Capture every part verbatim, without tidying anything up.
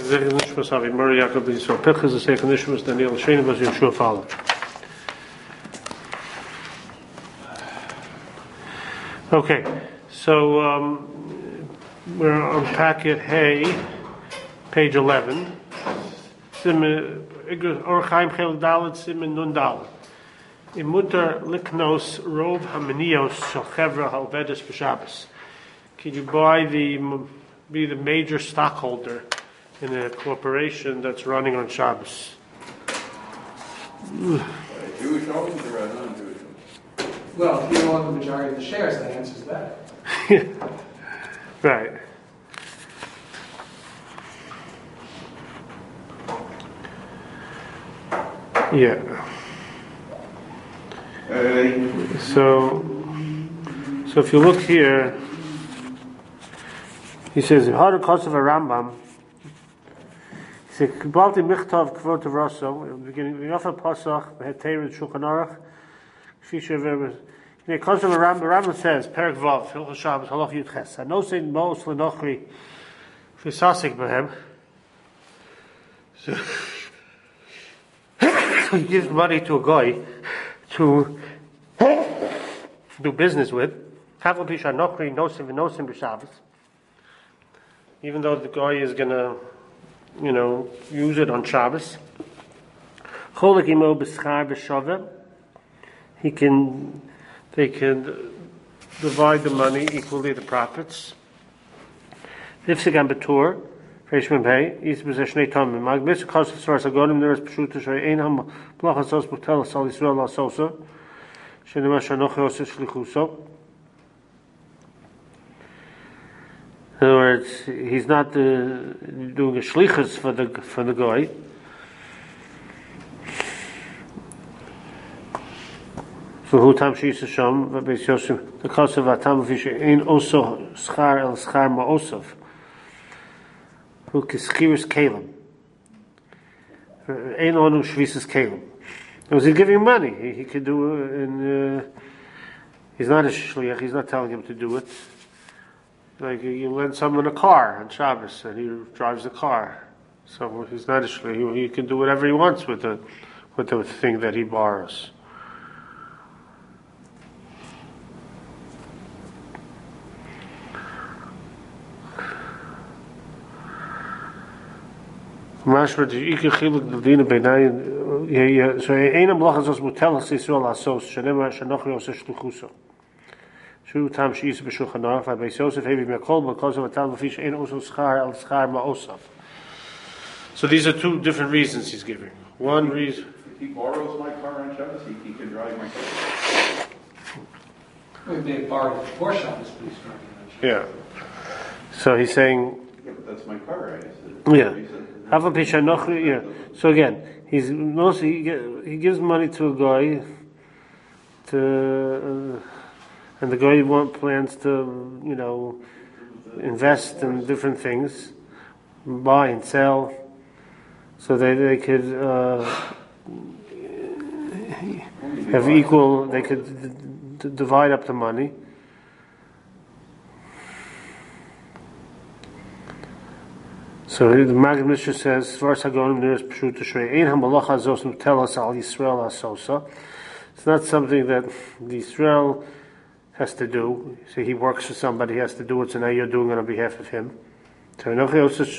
Zecher Nishmas Avi Murray Yaakov Yisrael Pinchas, the Zecher Nishmas Daniel Shane was Yeshua Fowler. Okay, so um, we're on packet Hay, page eleven. Simen Or Chaim Chel Dalet Simen Nun Dalet. Imutar Liknos Rov Hamanios Shel Chevra Halvedes B'Shabbos. Can you buy the be the major stockholder in a corporation that's running on Shabbos? Jewish owners or non-Jewish owners? Well, if you own the majority of the shares, that answers that. Right. Yeah. Uh, So, so if you look here, he says, "Hara Kosev Rambam." He said, "Kibalti Michtav Kvot Rosso." Beginning, Yofa Pasach, Heterid Shulchan Aruch. Fisher, Kosev Rambam. Rambam says, "Perek Vav Hilchos Shabbos Halach Yud Ches." Hanosein Mos Lenochri Fisasik Behem. So he gives money to a guy to do business with. Even though the guy is gonna, you know, use it on Shabbos. He can, they can divide the money equally, the profits. Freshman pay, East Possession Tom, Magbis, Cost of Source, I got him there as Pshuta, Einham, Blachas, Butel, Sal Israel, Sosa, Shenemash, Nochos, Shlichuso. In other words, he's not uh, doing a shlichus for the for the guy. For who tam sheis sham, Beis Yosef, the cost of atam fish in also schar el schar ma'osov. Who kiskiris kalim? Ein onu shvisas kalim. Was he giving money? He, he could do it, and uh, he's not a shliach. He's not telling him to do it. Like you lend someone a car on Shabbos, and he drives the car. So he's not a shliach. He, he can do whatever he wants with the with the thing that he borrows. Mashma the ikh khiluk the din beinay yeah so ein blachas as mutelas Israel asos shenema shenoch yosef shluchuso shu tam sheis b'shulchan aruch by Yosef hevi mekol because of a tam fish ein also schar al schar ma'osaf. So these are two different reasons he's giving. One reason, if he borrows my car on Shabbos, he, he can drive my car. Well, they borrowed before Shabbos, please. yeah. So he's saying, Yeah, but that's my car, right? yeah. Yeah. So again, he's mostly he gives money to a guy to, uh, and the guy want plans to, you know, invest in different things, buy and sell, so they they could uh, have equal. They could d- d- divide up the money. So the Maggid Mishnah says, "First Hagonim there is Pshut Shrei Ein Hamalacha Zos Tell us Al Yisrael Asosa." It's not something that the Israel has to do. So he works for somebody, he has to do it. So now you're doing it on behalf of him. So Beis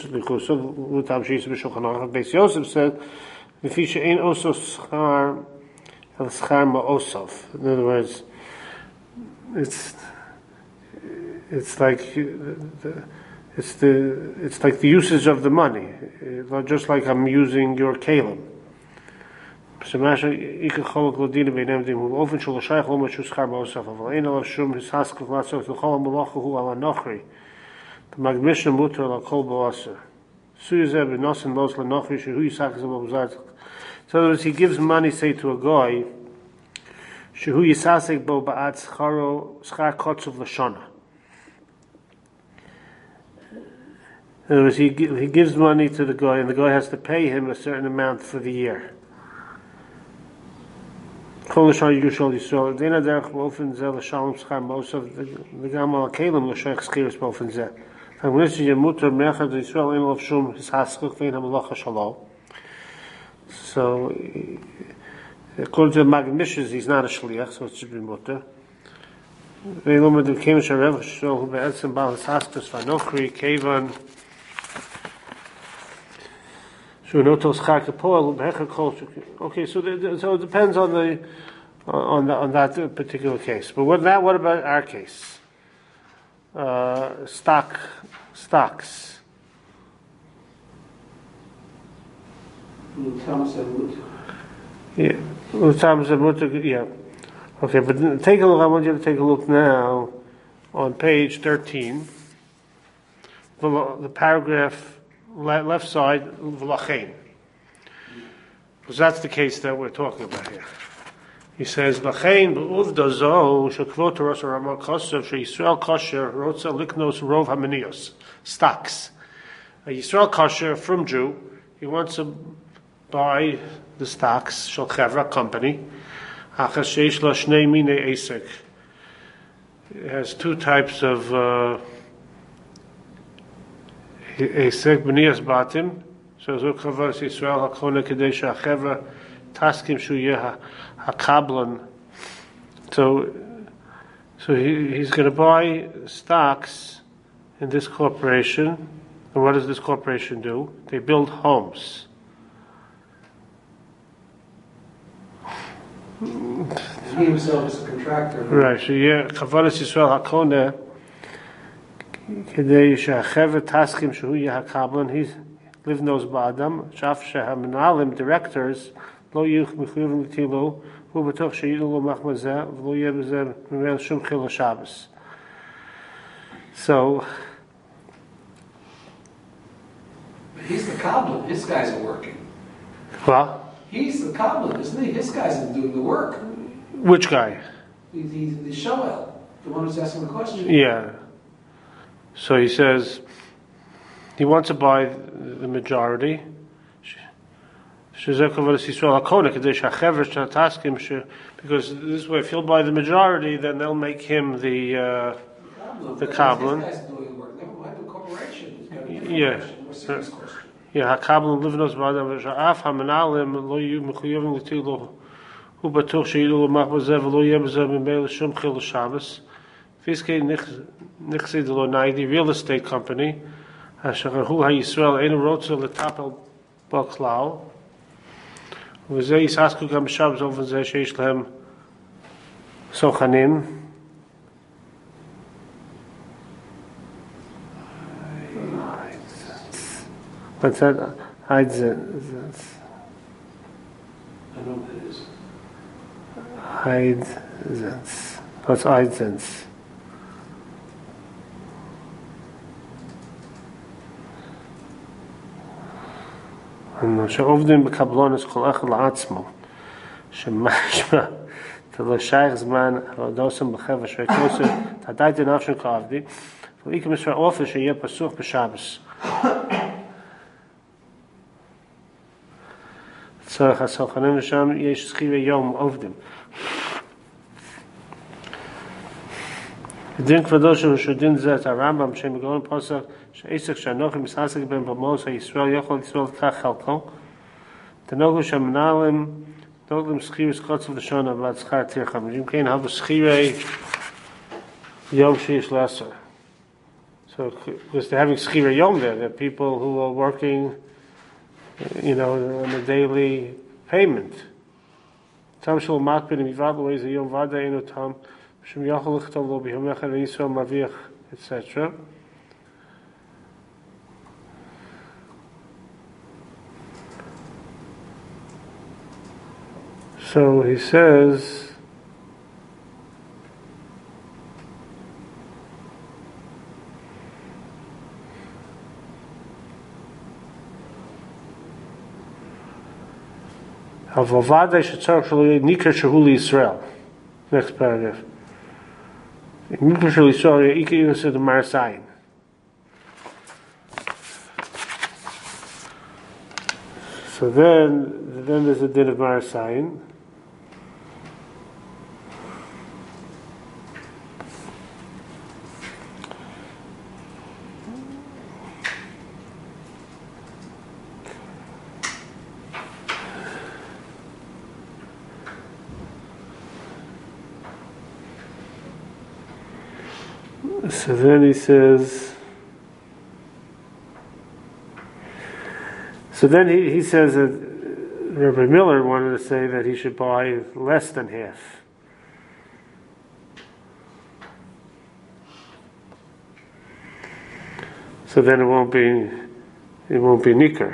Yosef said, "V'fisha Ein Oso Schar El Schar Ma'osov." In other words, it's it's like the, It's the it's like the usage of the money, just like I'm using your kalim. So in other words, he gives money, say, to a guy, shehu yisasek bo ba'at schar kotzov l'shana. In other words, he, he gives money to the guy, and the guy has to pay him a certain amount for the year. The So according to the Maggid Mishnah, he's not a shliach, so it should be mutter. Okay, so the, so it depends on the on the, on that particular case. But what now? What about our case? Uh, stock stocks. Yeah, yeah. Okay, but take a look. I want you to take a look now on page thirteen. The paragraph left side, v'lachein, because that's the case that we're talking about here. He says, "V'lachein b'uvda zo shekvot Rosh Ramah Kosev sheYisrael kosher rotza liknos rov hamanios stocks." A Yisrael kosher from Jew, he wants to buy the stocks shel chevra company. Achas sheish lo shnei minei esek. It has two types of uh, esek b'nias batim. So zok chavas Yisrael hakona kedei shachevra taskim shu yeh hakablan. So, so he, he's going to buy stocks in this corporation. And what does this corporation do? They build homes. He himself is a contractor. Right. So yeah, Chavalas Yisrael Hakona Kedei Shechavet Taskim Shehu Yehakablan. He live knows Ba'adam Shaf Shehamanalim directors Lo Yuch Mechuyv L'Tilo Hu B'Toch Sheyidu Lo Machmazeh V'Lo Yebzer Mimel Shum Chil Shabbos. So he's the cobbler. His guys are working. Well. He's the cobbler, isn't he? His guys are doing the work. Which guy? The, the, the Shoel, the one who's asking the question. Yeah. So he says he wants to buy the majority. Because this way, if he'll buy the majority, then they'll make him the uh, the Kabbalah. His guys are doing work. Never mind the corporation. It's got a different Yeah. question, more serious question. Yeah, Hakablan livnos ba'adam v'sha'af hamanalim lo yu mechuyavim l'tilo hu batuch sheyidu l'machmazev lo yebzev mimei l'shum chil l'shabbos. Fiskei nichsi de lo naidi real estate company asher hu ha'Yisrael einu rotza l'tapel b'klal v'zeh yisasku gam b'shabbos ofen zeh sheish lehem sochanim. What's that? Heidzens. I know what that is. Heidzens. What's Heidzens? שעובדים בקבלונס כל אחד לעצמו, שמשמע תלו שייך זמן הרדוסם בחבר שווי כוסר, תדעי דנפשן כעבדי, ולאיקם יש אופן שיהיה פסוח בשבס. צורך הסוכנים ושם יש סחירי יום עובדים. דין כבודו של שודין זה את הרמב"ם שמגרון פוסק שעסק שאנוכי מסעסק בהם במוס הישראל יכול לסבול כך חלקו תנוגו שהמנהלים נוגלים סחירי סקוצב לשון אבל שכר טרחה אם כן הלו סחירי יום שיש לעשר. So because they're having schirai yom there, there are people who are working, you know, on a daily payment. Tam shel matpin mivad lo is a yom vada enu tam shem yachol lichtov lo bihamecha v'Yisrael maviach, et cetera. So he says. Avavada shetzarach shelo nikar shehu Yisrael. Next paragraph. Nikar shehu Yisrael ikar yinaseh the Marasayin. So then, then there's a din of Marasayin. So then he says, so then he, he says that Rabbi Miller wanted to say that he should buy less than half. So then it won't be, it won't be nikar.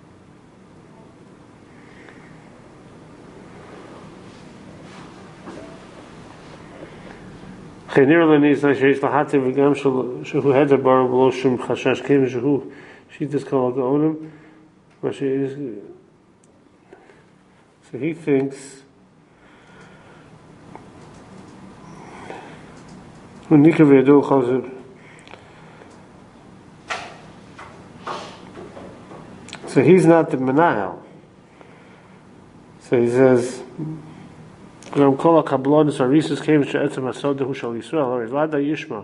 חניר לניס שיש לחצי וגם שהוא הדר ברור ולא שום חשש כיוון שהוא שיטס כל הגאונים מה שיש so he thinks when Nika וידעו חוזר so he's not the menahel so he says גם כל הקבלונס הריסוס כיוון שעצם הסוד הוא של ישראל הרי לדה ישמע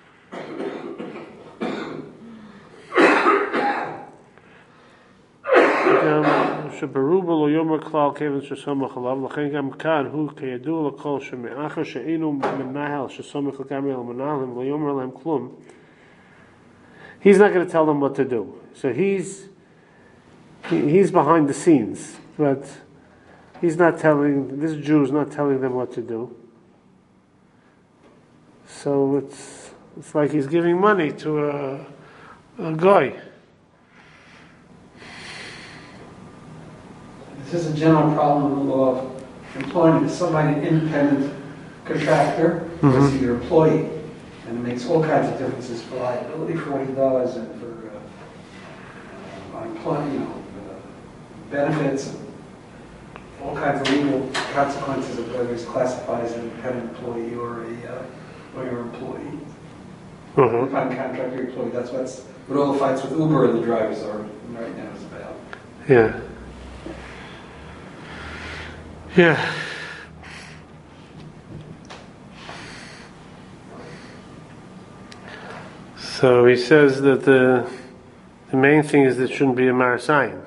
גם שברובו לא יאמר כלל כיוון שסומך עליו לכן גם כאן הוא כידוע לכל שמאחר שאינו מנהל שסומך לגמרי על מנהלים לא יאמר להם כלום he's not going to tell them what to do so he's he, he's behind the scenes but he's not telling, this Jew is not telling them what to do. So it's it's like he's giving money to a, a guy. This is a general problem in the law of employment. If somebody an independent contractor Mm-hmm. is your employee, and it makes all kinds of differences for liability for what he does and for uh, employment, you know, uh, benefits. And all kinds of legal consequences of whether he's classified as an independent employee or a uh, or your employee. Uh-huh. If I'm a contractor employee, that's what's what all the fights with Uber and the drivers are right now is about. Yeah. Yeah. So he says that the the main thing is that it shouldn't be a marasayan.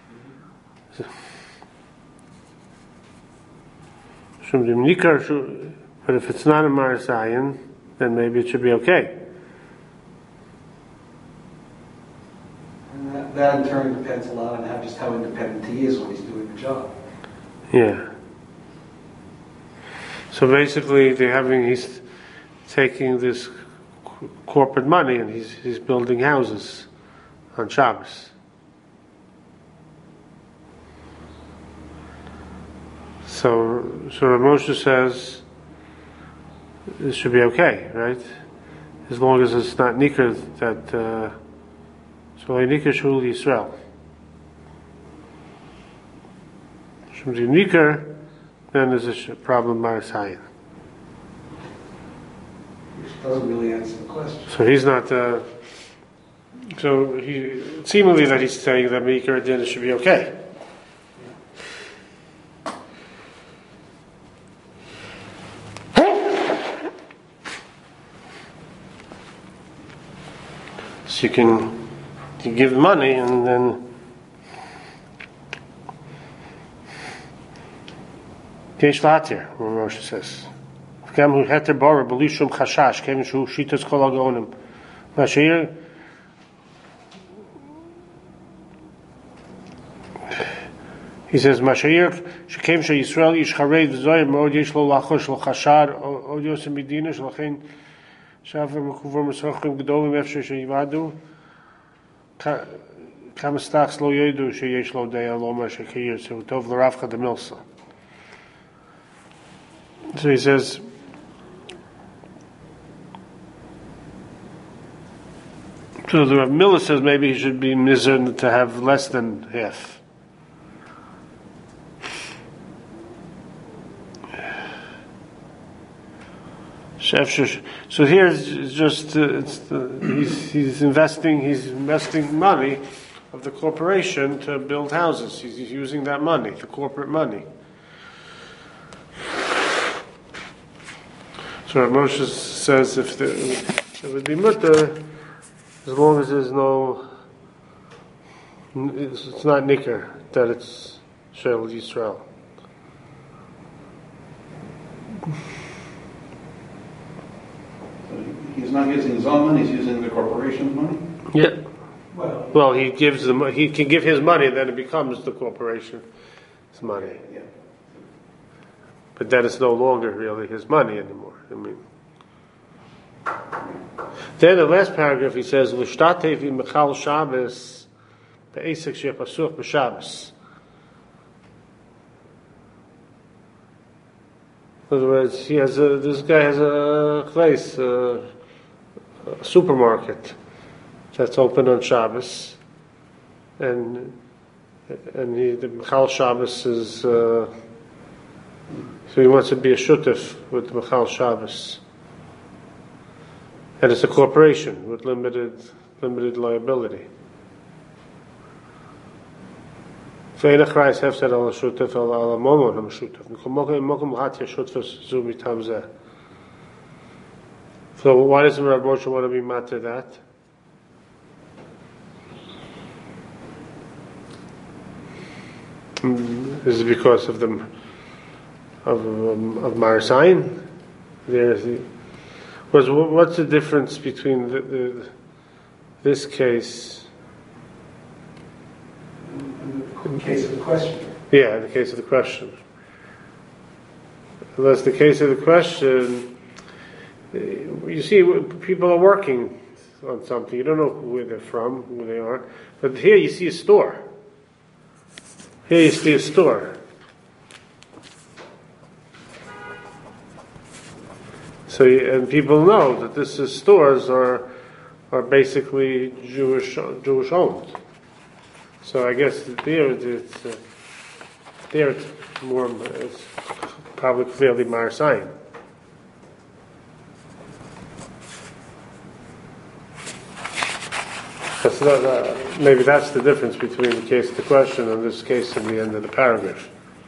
Shouldn't be nikar, but if it's not a marasayan, then maybe it should be okay. And that, that in turn depends a lot on how just how independent he is when he's doing the job. Yeah. So basically, they're having he's taking this corporate money and he's he's building houses on Shabbos. So, so Rav Moshe says this should be okay, right? As long as it's not nikar that. Uh, so nikar shul Yisrael. Should be nikar, then there's a sh- problem marasayan. Which doesn't really answer the question. So he's not. Uh, so he seemingly that he's saying that nikar then it should be okay. So you can you give money and then Yesh latir, Moshe says. גם הוא התר ברור בלי שום חשש, כיוון שהוא שיטת כל הגאונים. והשאיר he says, משאיר שכיוון שישראל איש חרד וזוהר מאוד יש לו לחוש, לו חשד, עוד יוסף מדינה, שלכן שאף מקובר מסוכרים גדולים אפשר שיוודו, כמה סטאקס לא ידעו שיש לו דעה לא מה שכיר, שהוא טוב לרבך דמילסה. So he says, so the Rav Miller says maybe he should be mizern to have less than half. So here it's just uh, it's uh, he's he's investing he's investing money of the corporation to build houses. He's, he's using that money, the corporate money. So Moshe says if there, it would be mutter as long as there's no, it's, it's not nikar that it's shel Yisrael. So he's not own money, he's using the corporation's money? Yeah. Well, Well, he gives the mo- he can give his money, then it becomes the corporation's money. Yeah. But then it's no longer really his money anymore. I mean. Then the last paragraph he says, "L'shtatev Michal Shabbos be'esek shepasuch b'Shabbos." In other words, he has a, this guy has a place, a, a supermarket that's open on Shabbos, and and he, the Michal Shabbos is uh, so he wants to be a shutef with Michal Shabbos. And it's a corporation with limited limited liability. So why does Rav Moshe want to be mad to that? Is it because of the of um, of Marasayin? There's the Was what's the difference between the, the, this case? in the case of the question. Yeah, in the case of the question. Unless the case of the question, you see, people are working on something. You don't know where they're from, who they are. But here you see a store. Here you see a store. So, and people know that this is stores are are basically Jewish Jewish owned. So I guess there it's uh, there it's more it's probably clearly Marasayin. That's not, uh, maybe that's the difference between the case of the question and this case in the end of the paragraph.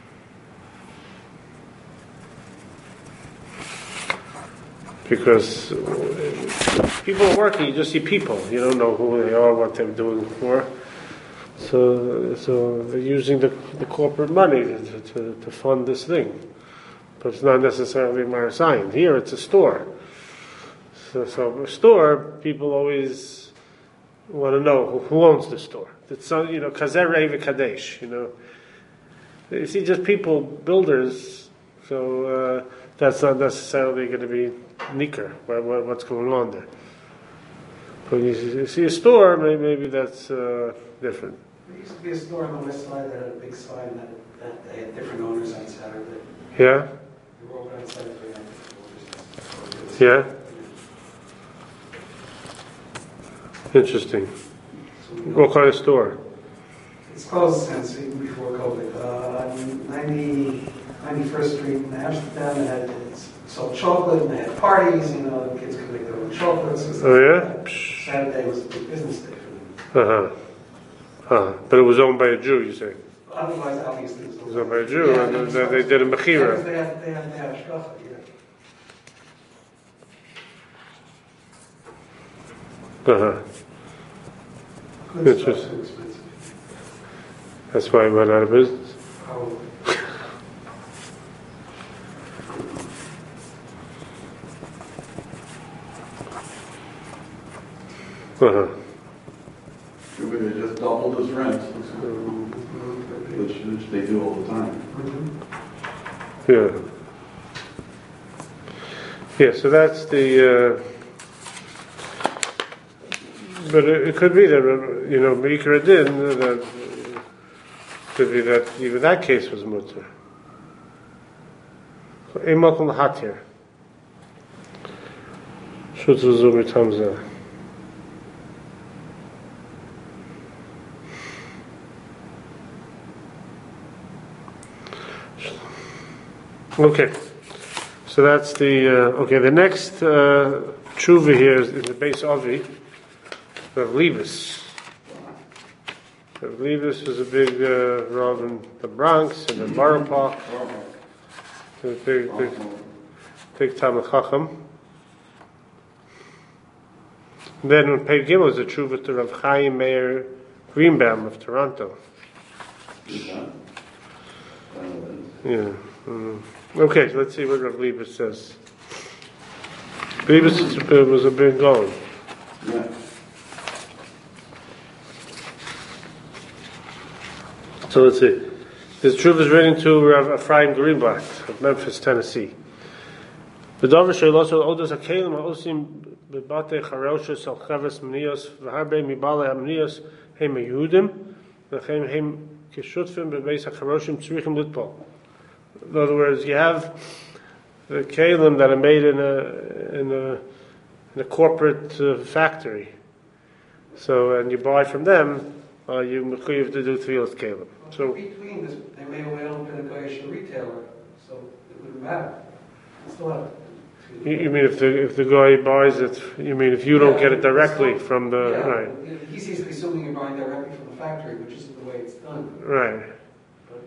Because people are working, you just see people. You don't know who they are, what they're doing for. So, so they're using the, the corporate money to, to, to fund this thing. But it's not necessarily Marasayin. Here it's a store. So, so a store, people always want to know who, who owns the store. It's, you know, Kazer Reva Kadesh, you know. You see just people, builders, so uh, that's not necessarily going to be Nicker, what, what, what's going on there. But you see, you see a store, maybe, maybe that's uh, different. There used to be a store on the west side that had a big sign that, that they had different owners on Saturday. Yeah? You were over on Saturday, they had different owners. Yeah? Interesting. What kind of store? It's closed since even before COVID. Uh, ninety, ninety-first Street in Amsterdam, it had it sold chocolate and they had parties, you know, the kids could make their own chocolates and stuff. Oh, yeah? Like that. Saturday was a big business day for them. Uh-huh. Uh-huh. But it was owned by a Jew, you say? Otherwise, obviously, it was It was owned by a Jew, yeah, and it they, was- they did a mechira. They had, they had, they had hashgacha, yeah. Uh-huh. Good stuff, Interesting. too expensive. That's why it went out of business. Probably. Uh-huh. Maybe they just doubled his rent, which, which they do all the time. Yeah. Yeah, so that's the, uh, but it, it could be that, uh, you know, Mikra did, uh, that, uh, could be that even that case was mutter. Imakum hatir. Shutzu zumi tamza. Okay, so that's the, uh, okay, the next uh, tshuva here is in the base Avi, Rav Leibus. Rav Leibus was a big uh, Rav in the Bronx and in Borough Park, a big, big, big Talmid Chacham. Then on Pei Gimel is a tshuva to Rav Chaim Meir Greenbaum of Toronto. Yeah. Mm. Okay, let's see what Rav Leibus says. Leibus was a big Gaon. Yeah. So let's see. This truth is written to Rav Ephraim Greenblatt of Memphis, Tennessee. The Dover Sheiloso Odos Hakelim Haosim Bebate Charoshes Al Chaves Mnios V'Harbe Mibale Amnios Hem Yehudim V'Chem Hem Kishutfim Bebeis HaCharoshim Tzrichim Litpol. In other words, you have the kalim that are made in a in a in a corporate uh, factory. So, and you buy from them, uh, you mechuyev to do tefillas kalim. So between this, they may well have been a Goyish retailer, so it wouldn't matter. It's still have. you, you mean if the if the guy buys it? You mean if you don't Yeah, get it directly so, from the yeah, right? He's easily assuming you're buying directly from the factory, which isn't the way it's done. Right. But,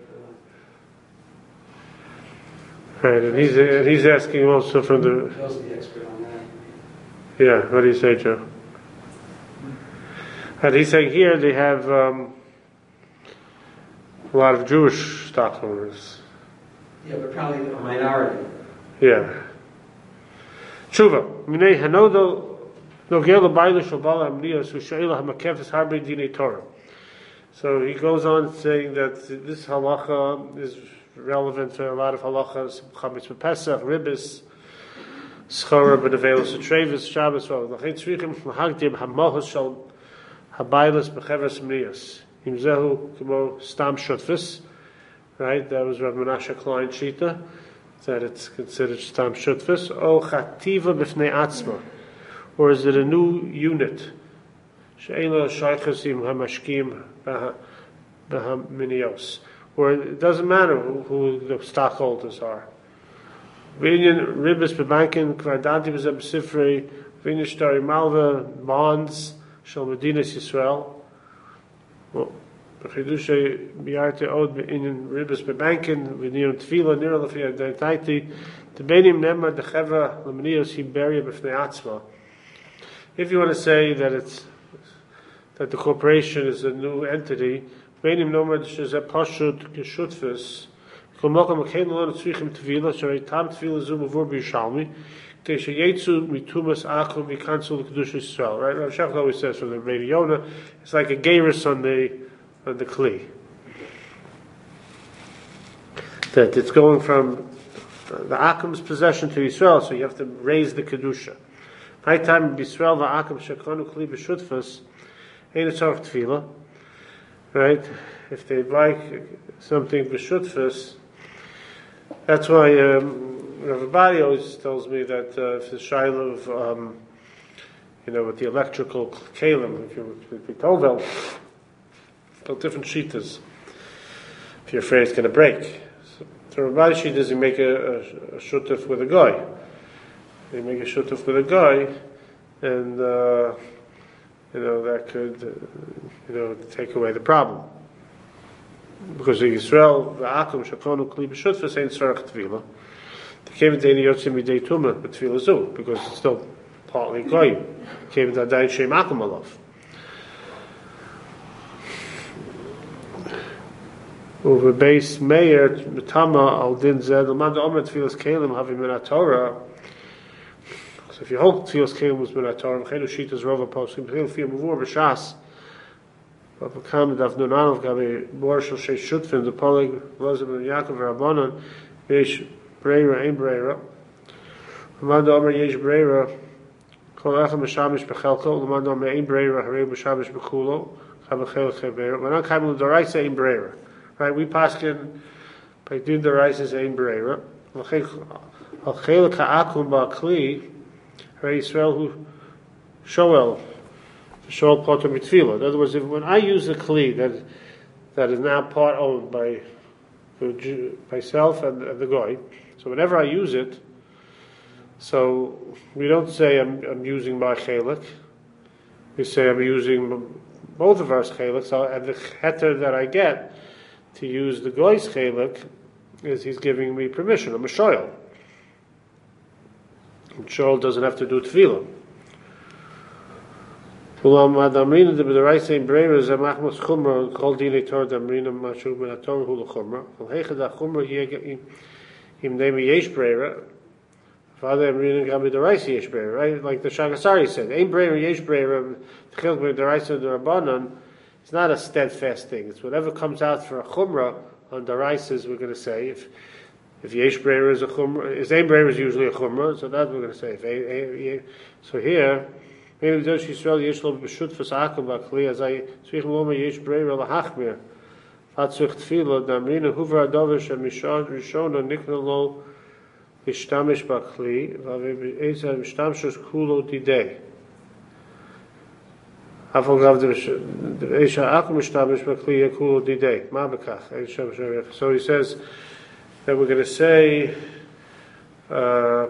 Right, and he's and he's asking also from uh, the Joe's the expert on that. yeah. What do you say, Joe? And he's saying here they have um, a lot of Jewish stockholders. Yeah, but probably a minority. Yeah. Tshuva. Minei hanodo nogel l'bayla shalbala amniyos u'she'ila hamakefes harbe dinei Torah. So he goes on saying that this halacha is relevant to a lot of halachas, chametz b'Pesach, ribbis, schora b'nevelos utrevis, Shabbos, v'lachet tzrichim l'hagdim hamohos shal habaylas b'cheves mniyos. Im zehu k'mo stam shutfis, right? That was Rav Menashe Klein Shita, that it's considered stam shutfis. O chativa b'fnei atzma, or is it a new unit? She'ela shaychas im hamashkim b'haminios. Or it doesn't matter who, who the stockholders are. Vinyan ribis bebankin kvardanti b'zebsifrei vinyan shtari malva bonds shel medinas Yisrael. Well, b'chidushay biyarte od vinyan ribis bebankin vinyan tefila nira lefi adaytaiti tebenim nema dechevra lemenios hiberia b'fnei atzma. If you want to say that it's that the corporation is a new entity, Beinim nomer sheze pashut geshutfes. Kolmokem kein lo tzrichim tvila, shrei tam tvila zu bevor b'Yishalmi. K'tei sheyetzu mitumas akum v'kansul l'kedusha Yisrael. Right, Rav Shach always says from the Radio Yonah, it's like a gerus on the on the kli. That it's going from the akum's possession to Yisrael, so you have to raise the kedusha. High time b'Yisrael v'akum shekonu kli b'shutfes. Ain't a tzarich tefila. Right? If they buy something b'shutfus, that's why um, Rav Abadi always tells me that uh, if the shaila of, um, you know, with the electrical kalim, if you if you told them, they're different shitas. If you're afraid it's going to break, so, so Rav Abadi she doesn't make a, a, a shutuf with a guy. They make a shutuf with a guy, and. Uh, You know, that could, uh, you know, take away the problem. Because in Yisrael, the Akum, Shakonu, Kli, B'Shutfas, ain't Sarach Tvila. They came into Eini Yotzim Midei Tumah, but Tvila Zu, because it's still partly Goyim. Came into Adayin Shem Akum Alav. Over base Meir, Mitama, Al Din Zed, Lamad Omer Tfilas Kalim, Havim Min HaTorah. So if you hold Tfilas Kalim was Min HaTorah, V'cheinu Shitas Rova Poskim, V'cheinu Fiyam Avur B'Shas, V'avakam Dav Nunanov Gabi Bor Shel Shei Shutfin, the Polig, Lozim and Yaakov Rabbanon, Yesh Breira, Ein Breira, Lamad Omer Yesh Breira, Kol Echem B'Shamish B'Chelko, Lamad Omer Ein Breira, Harei B'Shamish B'Kulo, Chab B'Chel Chebeira, V'nan Kaim L'Doraisa Ein Breira. Right, we paskin by Din Doraisa Ein Breira, Al Chel Ka'akum Ba'Kli, Harei Yisrael Hu Shoel, Shoel Potter Mitzvila. In other words, if, when I use a Kli that that is now part owned by myself and, and the Goy, so whenever I use it, so we don't say I'm, I'm using my chelik, we say I'm using both of our chelik, so, and the heter that I get to use the Goy's chelik is he's giving me permission. I'm a shoel. And shoel doesn't have to do tefillah. Ulam adamrina de b'daraisa in breira zemachmas chumra kol dinei Torah damrina mashu min haTorah hu l'chumra. Al heichad ha'chumra im nemi yesh breira. Father, I'm reading Gabi Daraisa Yesh Breira, right? Like the Shagasari said, Ein Breira Yesh Breira, Tchilk Breira Daraisa Darabanan. It's not a steadfast thing. It's whatever comes out for a chumrah on Daraisas. We're going to say if if Yesh Breira is a chumrah, is Ein Breira is usually a chumrah, so that's what we're going to say. If a, a, so here, maybe Dosh Yisrael Yesh Lo B'Shut Fasakum Bakli as I Tzvich Loma Yesh Breira LaHachmir. Fatzuch Tfilo Damrina Huvar Adovish and Mishad Rishona Nikna Lo. Ishtamish bakli, vavi eza ishtamshus kulo didei. Afagav the Esha akum ishtamish bakli kulo didei. Mabakach. So he says that we're going to say. Uh,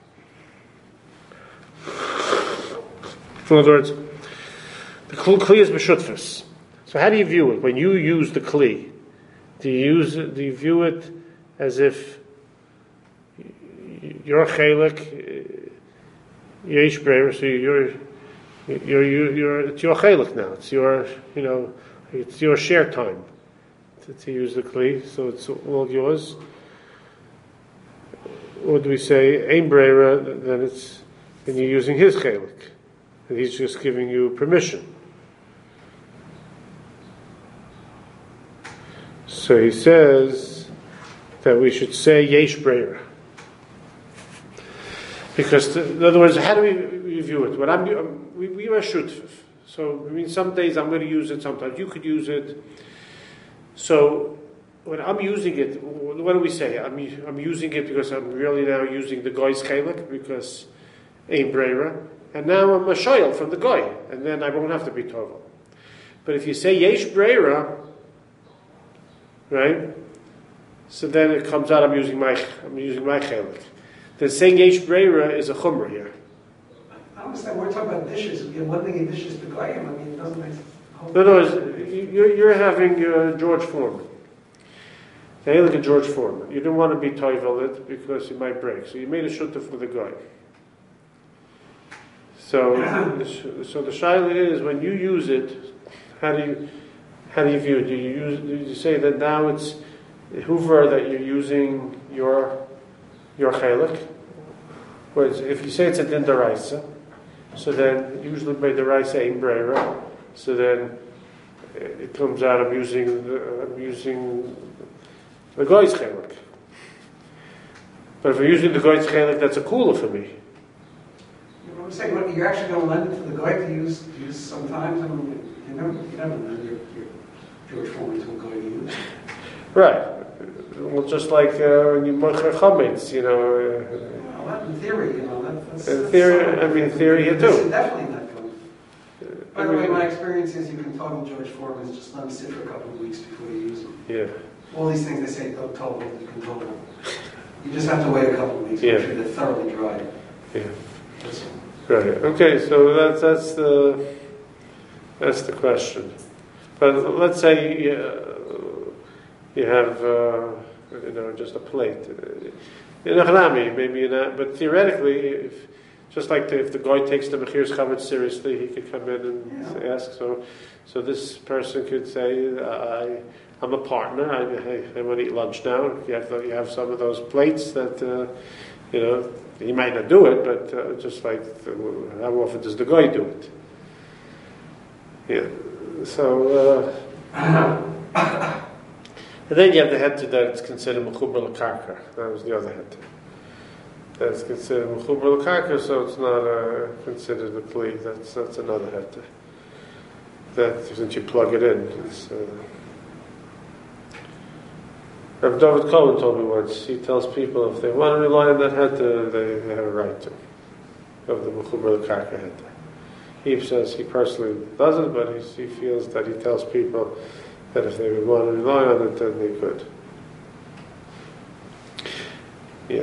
in other words, the kli is b'shutfus. So how do you view it when you use the kli? Do you use it, do you view it as if you're a chelik, yesh breira, so you're, you're, you're, you're, it's your chelik now. It's your, you know, it's your share time to, to use the kli, so it's all yours. Or do we say ein breira? Then it's then you're using his chelik, and he's just giving you permission. So he says that we should say yesh breira. Because, the, in other words, how do we review it? When I'm, we, we are shutfif. So, I mean, some days I'm going to use it, sometimes you could use it. So, when I'm using it, what do we say? I'm, I'm using it because I'm really now using the goy's chelik, because ein breira. And now I'm a shoyel from the goy, and then I won't have to be tovel. But if you say yesh breira, right? So then it comes out I'm using my, I'm using my chelik. Then saying yesh breira is a chumrah here. I understand. We're talking about dishes. We have one thing in dishes to goyim. I mean, it doesn't make sense. No, no. You're, you're having uh, George Foreman. Hey, look at George Foreman. You didn't want to be toivel it because you might break, so you made a shutta for the guy. So, so the shaila is when you use it, how do you how do you view it? Do you use? Do you say that now it's hoover that you're using your your chelik? Whereas if you say it's a din daraisa, so then usually by daraisa ein breira, so then it comes out I'm using the, I'm using the goy's chelik. But if I'm using the goy's chelik, that's a cooler for me. You know what I'm saying? What, you're actually going to lend it to the goy to use to use sometimes. I mean, you never you never lend your, your George Foreman to a goy to use. Right. Well, just like uh, when you mocher chametz, you know. Uh, well, that in theory, you know, that, that's. In that's theory, something. I mean, in theory, you This do. is definitely not good. By the I way, mean, my experience is you can talk with George Foreman, just let him sit for a couple of weeks before you use them. Yeah. All these things they say, don't total, you can total. You just have to wait a couple of weeks, Yeah. make sure they're thoroughly dry. Yeah. That's all. Right. Okay. So that's that's the that's the question. But let's say you, you have uh, you know just a plate. In a harami, maybe in a, but theoretically, if just like the, if the guy takes the mechir's chametz seriously, he could come in and Yeah. ask. So, so this person could say, I. I'm a partner. I, I, I want to eat lunch now. You have you have some of those plates that uh, you know. He might not do it, but uh, just like the, how often does the guy do it? Yeah. So uh, and then you have the head that it's considered mechuber l'karka. That was the other head. That's considered mechuber l'karka, so it's not uh, considered a plea. That's that's another head. That since you plug it in, it's. Uh, Rabbi David Cohen told me once, he tells people if they want to rely on that head, uh, they, they have a right to, of the Mechuber L'Karka head. He says he personally doesn't, but he, he feels that he tells people that if they would want to rely on it, then they could. Yeah.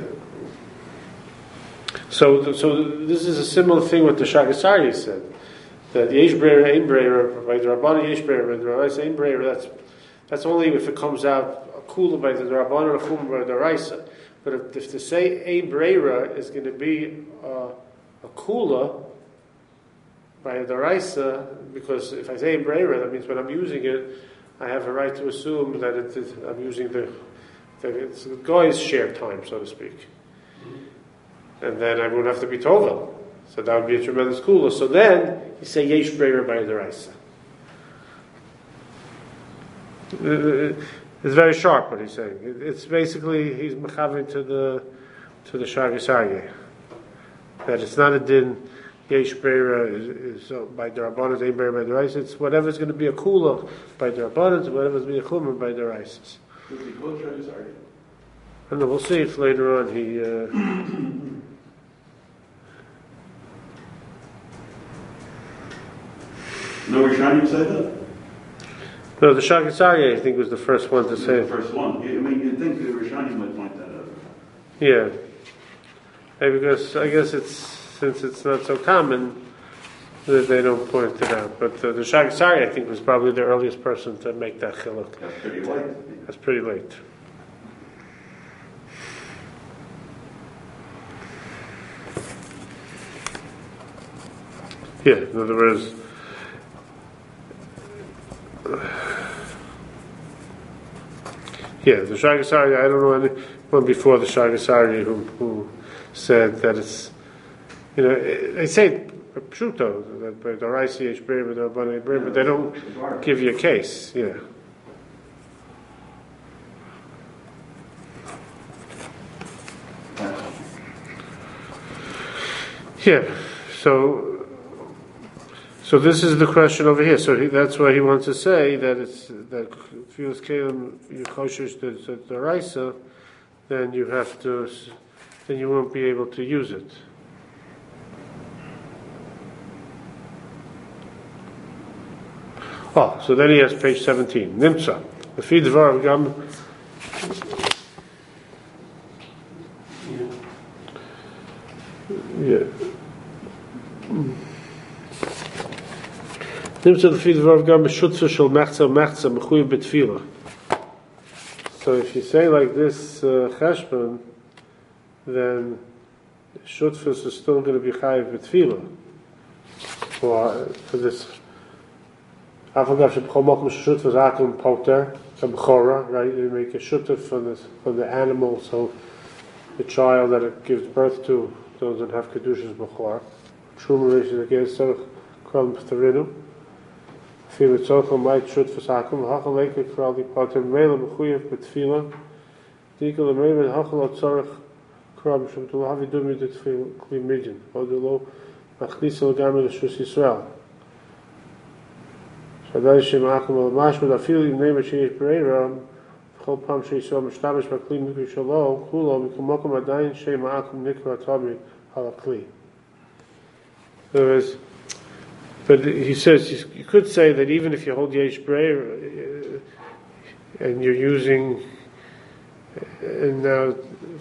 So, so this is a similar thing with the Shagasari said, that Yesh Breira, Ein Breira, by the Rabbana Yesh Breira, by the Rabbi Ein Breira, that's, that's only if it comes out kula by the Rabbanan or chum by the Raisa. But if, if to say ein breira is going to be uh, a kula by the Raisa, because if I say ein breira, that means when I'm using it, I have a right to assume that it is, I'm using the, the it's the guy's share time, so to speak. and then I would have to be Tovel. So that would be a tremendous kula. So then you say yesh breira by deraisa. It's very sharp what he's saying. It's basically he's mechaven to the to the shagisarye that it's not a din yesh breira is, is uh, by derabanan, ein breira by deraisa. It's whatever's going to be a kula by derabanan, whatever's going to be a chumrah by deraisas. Does he call shagisarye? I don't know. We'll see if later on he. Uh, No Rishonim say that? No, the Shagasarya, I think, was the first one to say The first one. I mean, you'd think the Rishonim would point that out. Yeah. Hey, because I guess it's, since it's not so common, that they don't point it out. But uh, the Shagasarya, I think, was probably the earliest person to make that chiluk. That's pretty late. That's pretty late. Yeah, in other words, yeah, the Shagasari, I don't know anyone before the Shagasari who, who said that it's, you know, they say pshuto, that by the Raisi H Brim, but the Brim, but they don't give you a case, yeah. Yeah, so so this is the question over here. So he, that's why he wants to say that it's that if you kalim you choshesh the the raisa, then you have to, then you won't be able to use it. Oh, so then he has page seventeen. Nimtza. The feed dvar gam. Yeah. So if you say like this uh, cheshbon, then shutfus is still going to be chayiv b'tefillah for for this. Afagav shebchomokum shutfus akum poter b'chora, right? You make a shutf from this from the animal, so the child that it gives birth to doesn't have kedushas b'chor. Truma is against kram p'tarinu. Feel it's also might shoot for Sakum, Hachal Lake for all the Potter, Mail of Chuyev, but Fila, Deagle and Raven, Hachal Tzarech, Krab, Shum to have you do me to feel clean region, Odilo, Machlisel Gamer, the Shus Israel. So that is Shem Akum al Mash, but I feel in name of Sheesh Pereira, Chol Pam Sheesh, Mashtabish, Makli, Mikri Shalom, Kulo, Mikumokum Adain, Shem Akum, Nikra Tabi, Halakli. There is. But he says you could say that even if you hold yesh breir uh, and you're using and now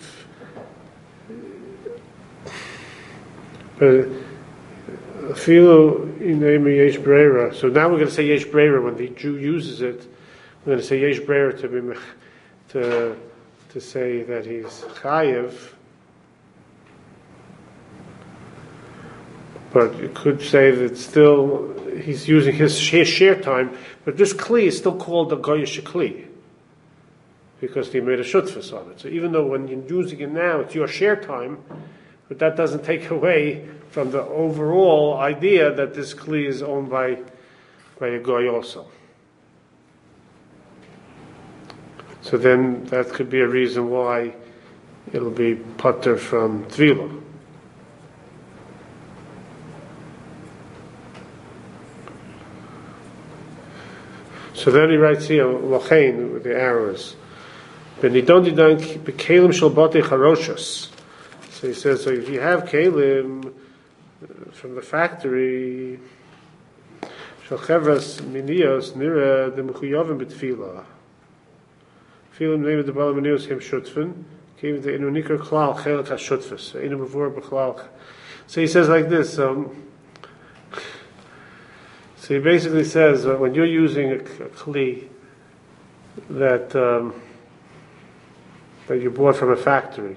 but filo in name yesh breira. So now we're going to say yesh breira when the Jew uses it. We're going to say yesh breira to be to to say that he's chayev. But you could say that still he's using his share, share time, but this kli is still called the goyish kli because he made a shutfus on it. So even though when you're using it now, it's your share time, but that doesn't take away from the overall idea that this kli is owned by by a goy also. So then that could be a reason why it'll be putter from tvila. So then he writes here, Lachain, with the arrows. Benidon bekalim shalbate charoshas. So he says, so if you have kalim from the factory, shalchevras minios nira the mechuyavim betfila. Filim name the bala minios him shutfin. Came the inunikar klal chelik hashutfus. Inu bevor bechlal. So he says like this. Um, So he basically says that when you're using a, a kli that um, that you bought from a factory,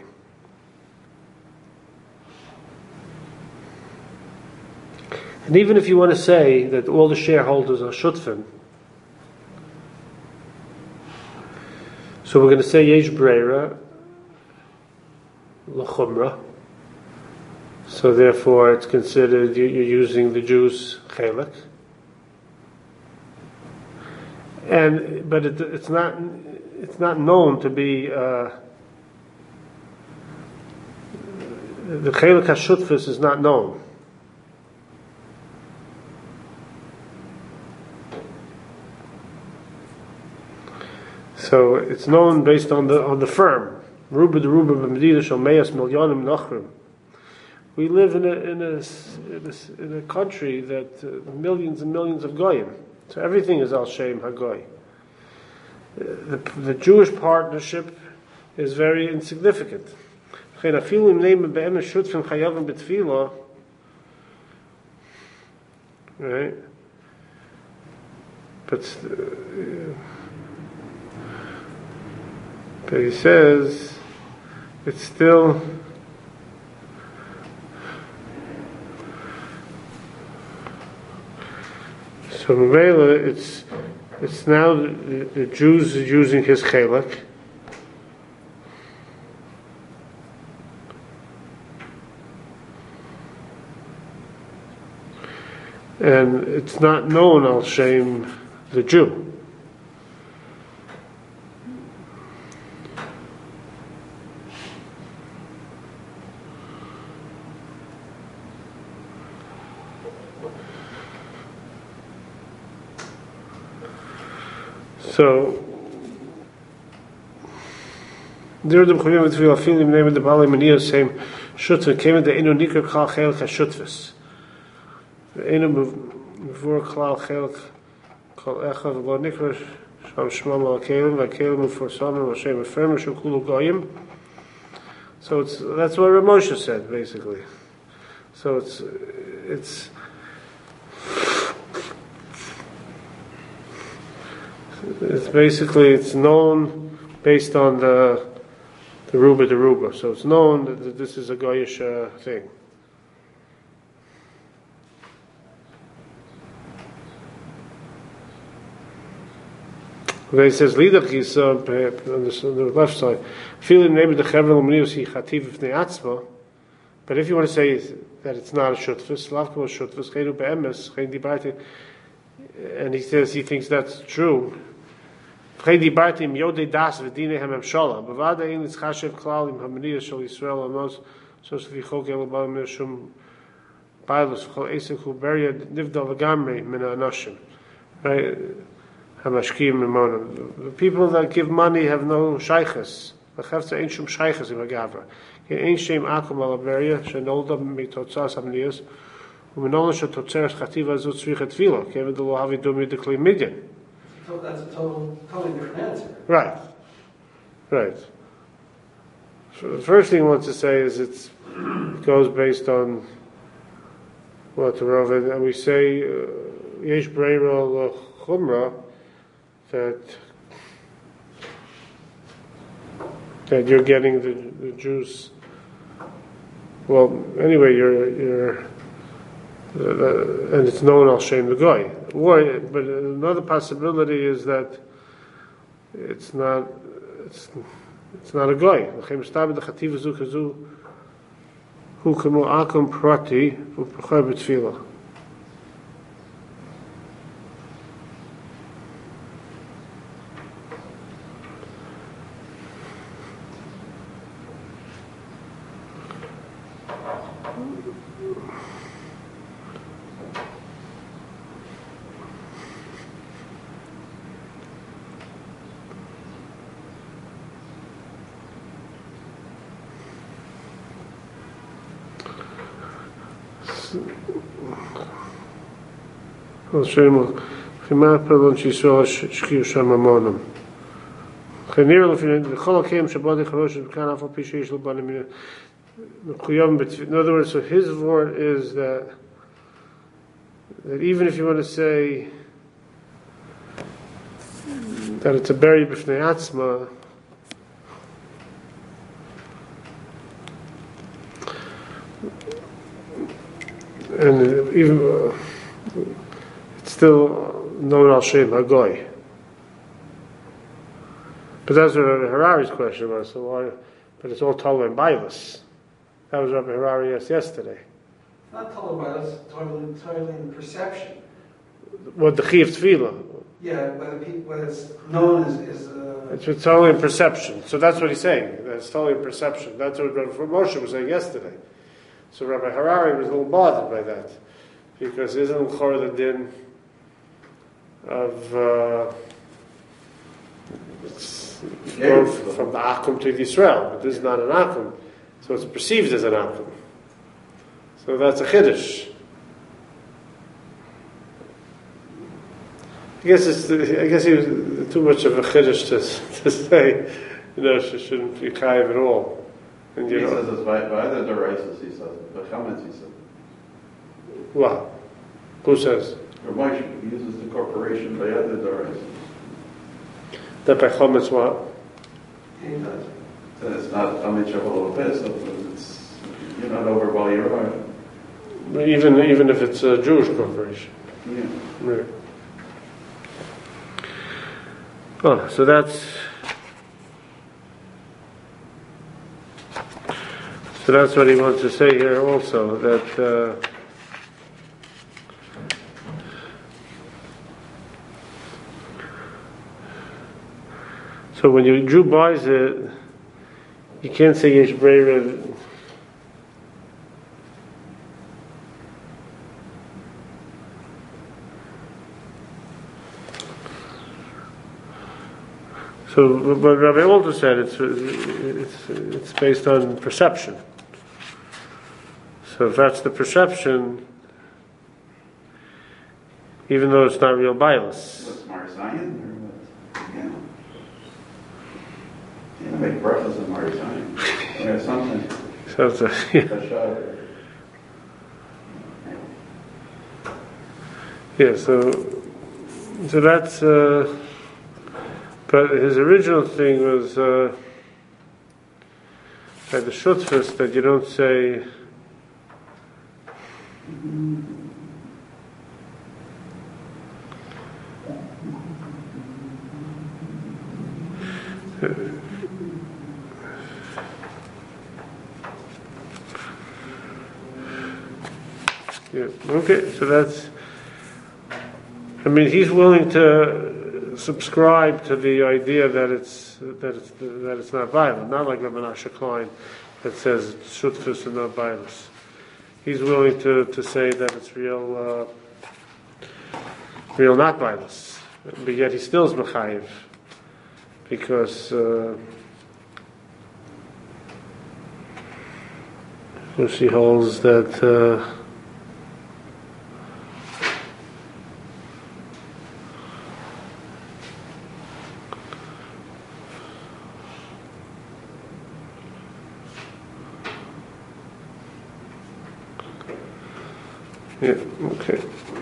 and even if you want to say that all the shareholders are shutfin, so we're going to say yesh breira l'chumra, So therefore, it's considered you- you're using the Jew's chelik. And but it, it's not it's not known to be uh, the chelik hashutfus is not known. So it's known based on the on the firm. Ruba the Ruba b'Medina shel meyas milyonim nachrim. We live in a in a in a, in a country that uh, millions and millions of goyim. So everything is al shem hagoy. The, the Jewish partnership is very insignificant. Right? But, uh, but he says it's still so Mevela, it's it's now the, the Jews are using his chelik. And it's not known al shem the Jew. So, there the Mechuyim with Tefillah Filim name the Baalei Maniyah same Shutva came in the Inu Nikar Klal Chelik HaShutvis. The Inu Mevur Klal Chelik Kol Echav Lo Nikar Sham Shmam Al Kelim VaKelim Mevur Samim Hashem Eferim Shem Kulu Goyim. So it's that's what Rav Moshe said basically. So it's it's. It's basically it's known based on the the Ruba the Ruba, so it's known that this is a Goyish uh, thing. When he says Lidach is uh, on the left side, feeling maybe the Chevel Menius he Chativ V'nei Atzma, but if you want to say that it's not a Shutfus, Lavkol Shutfus, Chenu Be'emes, Chen Dibarti, and he says he thinks that's true. Chen Dibarti im Yodei Das V'dinei HaMemshala, B'vada ein Litzchashev Klal im HaMeniyah Shel Yisrael Amos, so Shvi Chok Elabal Meshum Bailus Chol Esek Hu Beria Nivdal V'gamrei Min HaNashim, right? Hamashkim Mimonim. The people that give money have no shaykhs. The Chavtza ain't shum shaykhs in Magavra. Ain't shem akum al Beria shenolda mitotzas hamniyos. Uminol shetotzeres chativa zut tzrichet tefillah. Kevin de lo havi dumi de kli midyan. So that's a total, totally different answer. Right, right. So the first thing I want to say is it's, it goes based on what the Rav, and we say yesh breira l'chumra, that that you're getting the, the Jews. Well, anyway, you're you're, uh, and it's known al shem the goy. Or, but another possibility is that it's not it's it's not a goy. L'chem stab the chativ zu kazu hu kamo akum prati u'prachar b'tfilah. Hashem, Chimah Pelon Shisol Shkiu Shamamonam. Chenir Lefin the Cholakim Shabbat Charosh B'kan Afal Pishish L'Banim Mechuyam. But in other words, so his word is that that even if you want to say that it's a beri b'fnei atzma, and even uh, it's still known al shem hagoy. But that's what Harari's question was. So why? But it's all Talmud and Bailas. That was Rabbi Harari asked yesterday. Not total bias, totally, totally in perception. What the Chiv Tefillah? Yeah, whether, people, whether it's known as, as uh, It's, it's totally in perception. So that's what he's saying. That's totally in perception. That's what Rabbi Moshe was saying yesterday. So Rabbi Harari was a little bothered by that. Because isn't Chor the din of uh, it's Yeah. from the Akum to Yisrael, but this is not an Akum. So it's perceived as an Akum. So that's a Chiddush. I guess it's I guess he was too much of a Chiddush to, to say, you know, she shouldn't be chayiv at all. And you He know, says it's by, by the deraises, he says, by chametz, he says. what? Who says? Or Moshe, he uses the corporation by other deraises. That by Chometz what? he does. Then it's not chametz shavol pesach, but it's, you're not over while you're on. Even even if it's a Jewish corporation. Yeah. Right. Oh, so that's so that's what he wants to say here also, that uh, so when you Jew buys it, you can't say Yesh Breira. So, but Rabbi Alter said it's it's it's based on perception. So if that's the perception, even though it's not real bias. What's Mar Zion or what? Yeah. You know, make brachas in Mar Zion. Or something. So it's a, yeah. Kashar. Yeah, so so that's uh, but his original thing was uh, at the Shutfus that you don't say yeah, okay, so that's I mean, he's willing to subscribe to the idea that it's that it's that it's not violent, not like Rabbi Menashe Klein that says shutfus and not violence. He's willing to, to say that it's real, uh, real not violence, but yet he still is mechayiv because uh, she holds that. Uh, Yeah, okay.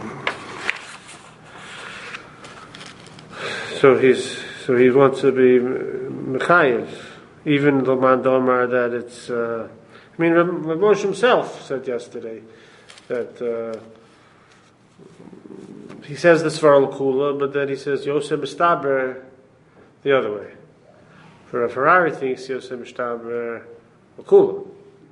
So he's so he wants to be mechayev, even the man domar that it's. Uh, I mean, Rav Moshe himself said yesterday that uh, he says the Svar Kula, but then he says Yosef Mistaber the other way. For a Ferrari thinks Yosef Mistaber Kula.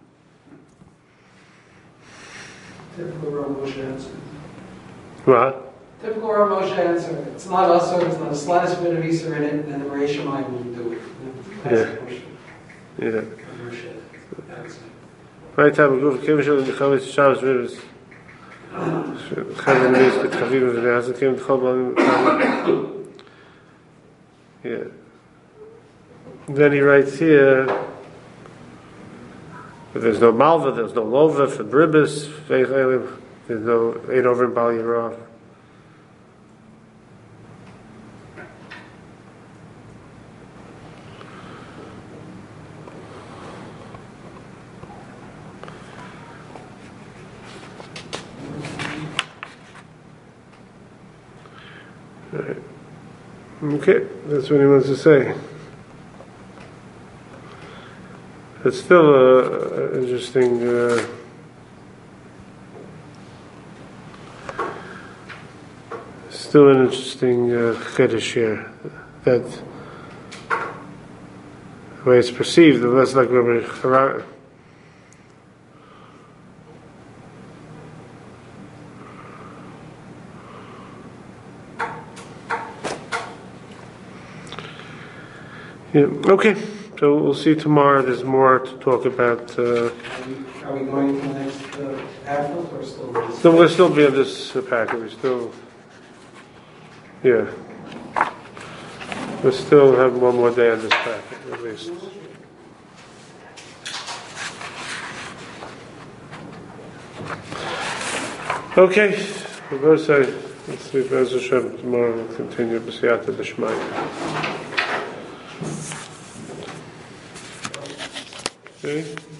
Typical Rav Moshe answer. What? Typical Rav Moshe answer. It's not us, it's not a slightest bit of Easter in it, then the Bereishim Shamayim wouldn't do it. Classic Moshe. Yeah. Rav Moshe answer. Right time ago, came to the Chavis Shabbos rivers. Chavis rivers with Chavim and Hazan came to Chobal. Yeah. Then he writes here that there's no Malva, there's no Lova for Bribis, there's no eight over in Bal Yirav. Right. Okay, that's what he wants to say. It's still an interesting uh, still an interesting uh, chiddush here, that the way it's perceived, the less like Rabbi Harari, Yeah, okay, so we'll see tomorrow, there's more to talk about, uh, Are we- are we going to the next uh, Advent or still? this- so we'll still be in this uh, packet, we still, yeah. We still have one more day on this packet, at least. Okay, we both say, let's see, Bez Hashem, tomorrow we'll continue, B'siyata D'Shmaya. Okay.